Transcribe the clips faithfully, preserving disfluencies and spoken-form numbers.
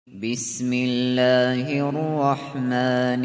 بسم الله الرحمن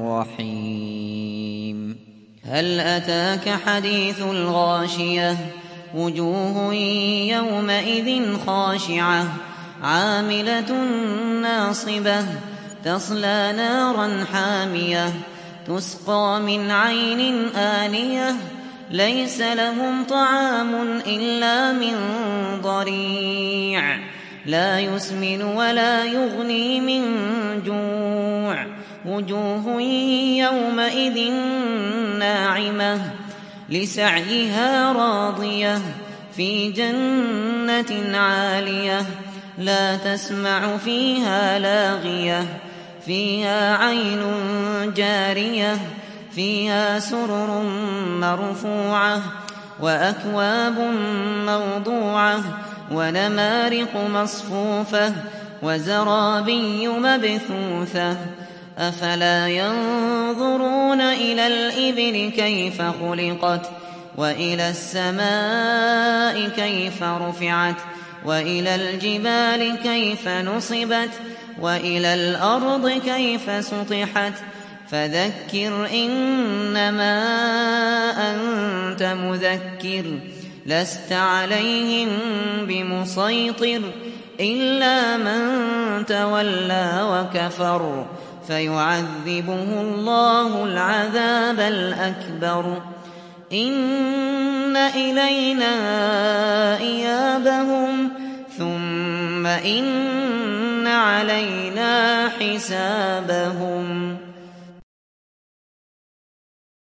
الرحيم هل أتاك حديث الغاشية وجوه يومئذ خاشعة عاملة ناصبة تصلى نارا حامية تسقى من عين آنية ليس لهم طعام إلا من ضريع لا يسمن ولا يغني من جوع وجوه يومئذ ناعمة لسعيها راضية في جنة عالية لا تسمع فيها لاغية فيها عين جارية فيها سرر مرفوعة وأكواب موضوعة ونمارق مصفوفة وزرابي مبثوثة أفلا ينظرون إلى الإبل كيف خلقت وإلى السماء كيف رفعت وإلى الجبال كيف نصبت وإلى الأرض كيف سطحت فذكر إنما أنت مذكر لست عليهم بمسيطر إلا من تولى وكفر فيعذبه الله العذاب الأكبر إن إلينا إيابهم ثم إن علينا حسابهم.